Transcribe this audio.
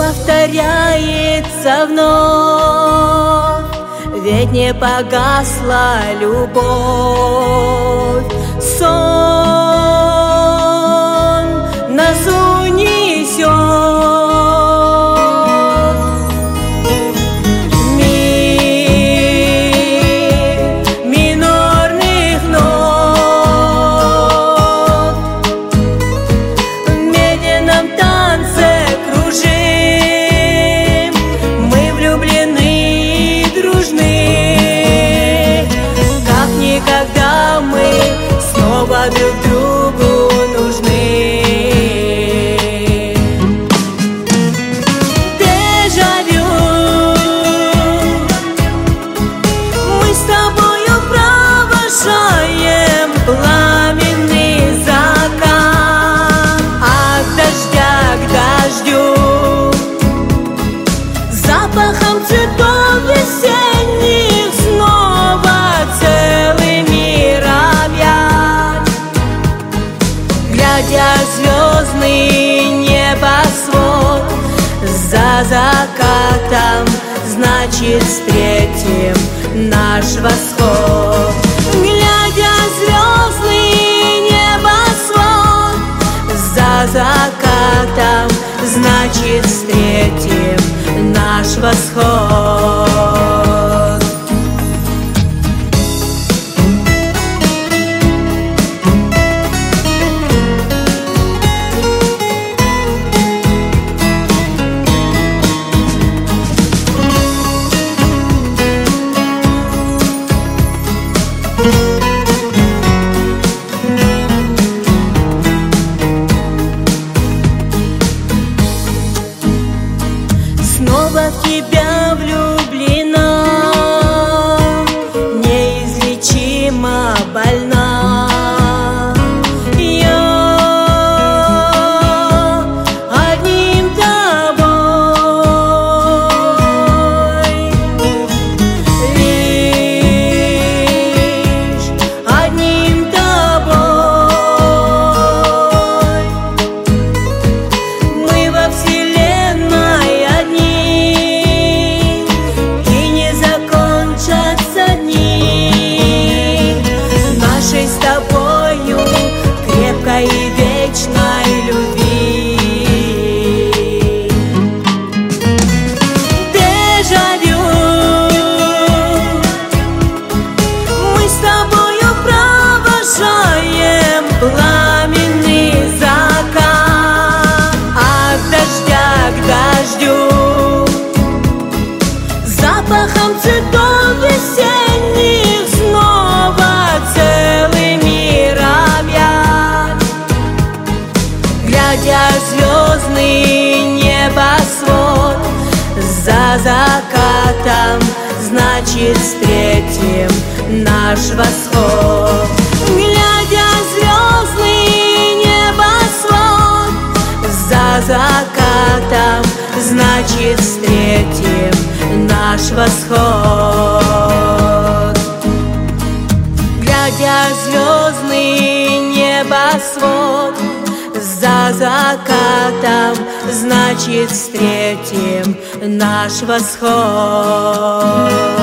повторяется вновь, ведь не погасла любовь. Сон нас унесет, мир минорных нот. В медленном танце кружим, мы влюблены и дружны. Как никогда мы снова друг другу нужны. Дежавю, мы с тобою провожаем пламенный закат. От дождя к дождю, запахом цветов весенних снова целый мир объят. Глядя звездный небосвод, за закатом, значит, встретим наш восход. Глядя звездный небосвод, за закатом, значит, встретим наш восход. Снова в тебя влюблена, неизлечимо больна. Я одним тобой, лишь одним тобой. Мы во вселенной одни, и не закончатся дни нашей с тобою крепкой и вечной любви. Дежавю, мы с тобою провожаем пламенный закат. От дождя к дождю, запахом цветов весенних снова целый мир объят. Глядя звездный небосвод, за закатом, значит, встретим наш восход. Глядя звездный небосвод, за закатом, значит, встретим наш восход. Глядя звездный небосвод, за закатом, значит, встретим наш восход.